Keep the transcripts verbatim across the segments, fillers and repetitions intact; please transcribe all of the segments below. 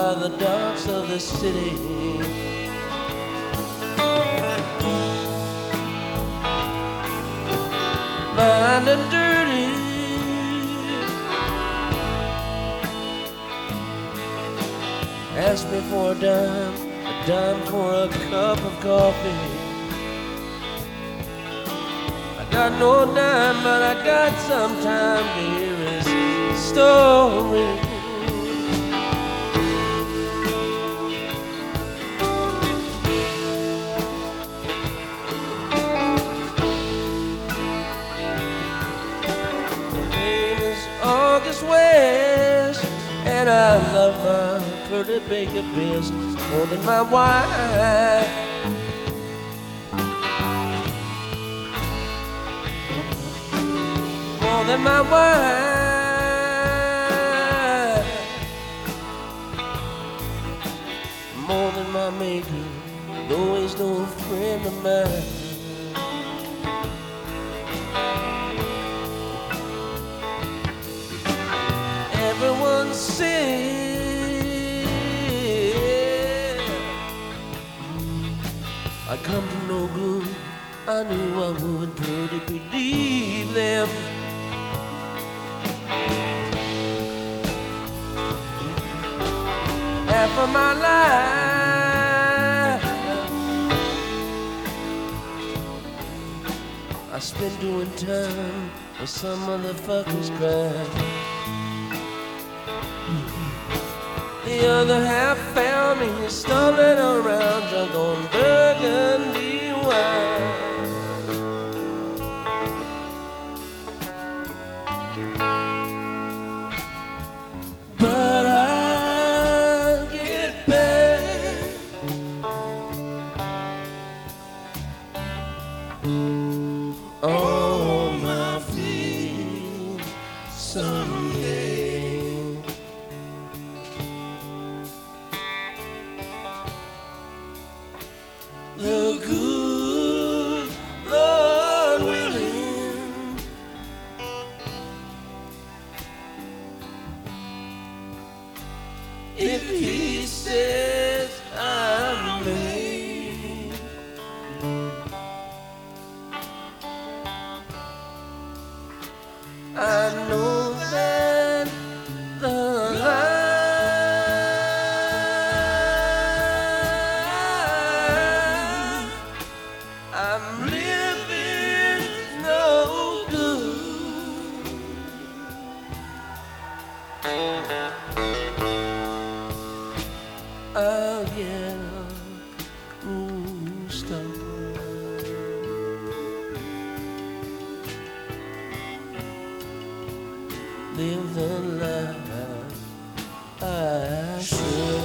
by the docks of the city. Blind and dirty, ask me for a dime, a dime for a cup of coffee. I got no dime, but I got some time to hear his story. August West, and I love my pretty baker best more than my wife. More than my wife. More than my maker, though he's no friend of mine. Everyone said I come to no good. I knew I would pretty believe them. Half of my life I spent doing time for some motherfucker's crime. The other half found me stumbling around drunk on burgundy wine. But I'll get back on my feet someday. The good Lord willing, if He says I'm made, I know that the line I'm living no good. I'll get a ooh, stop. Live the life I should.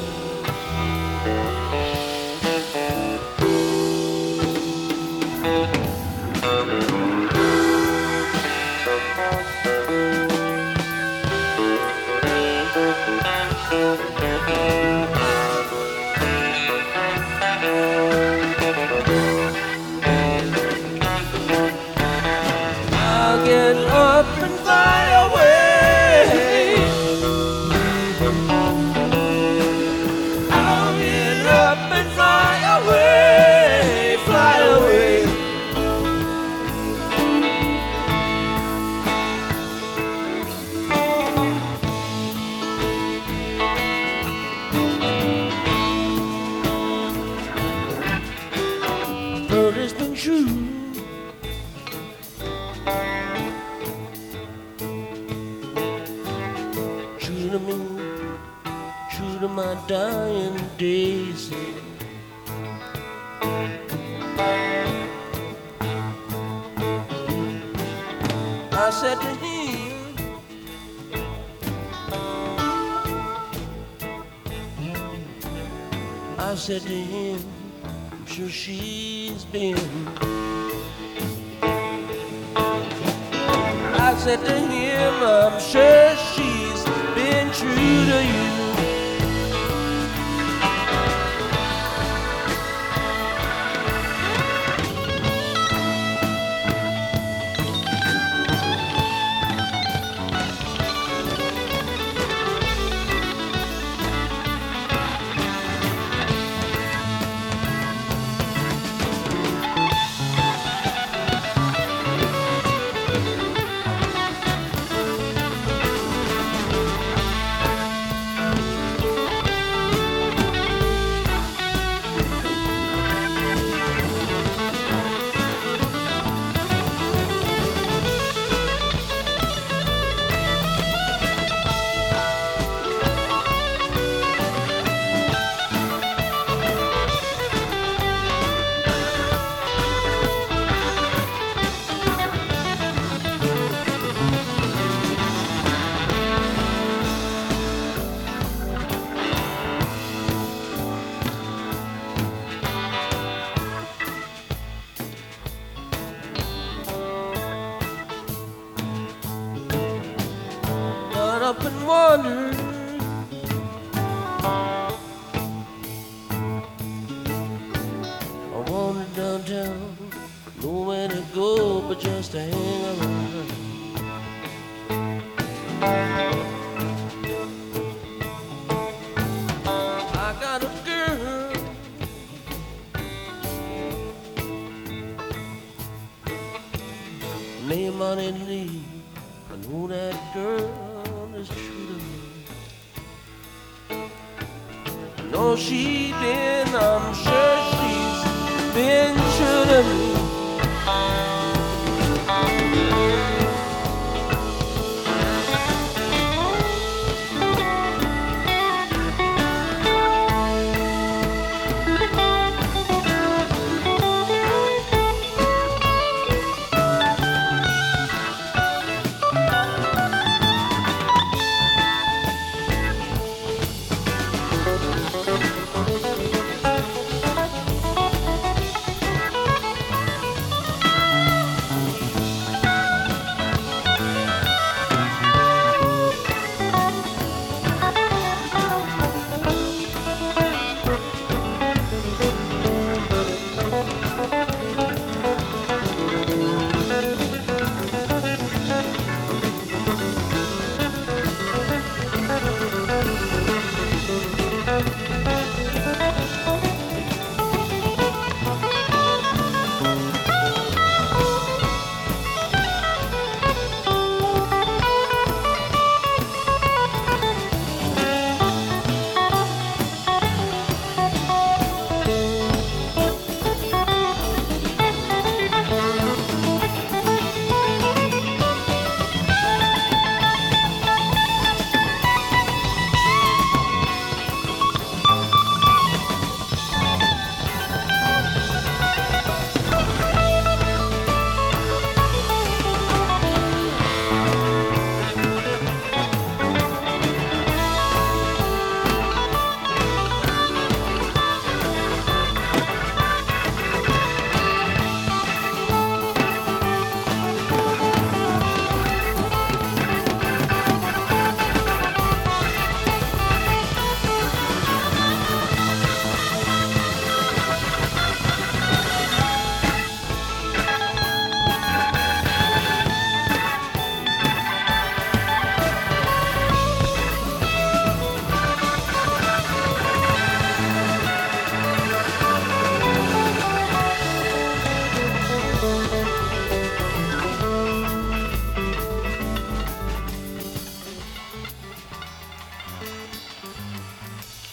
I'll get up and fly away. I'll get up and fly away, fly away. But it's been true. True to me, true to my dying days. I said to him, I said to him, I'm sure she's been. I said to him, I'm sure she's been true to you. up and wander. I wander downtown, nowhere to go but just to hang around. I got a girl, name Money Lee. I know that girl is true to me. I know she been, I'm sure she's been true to me.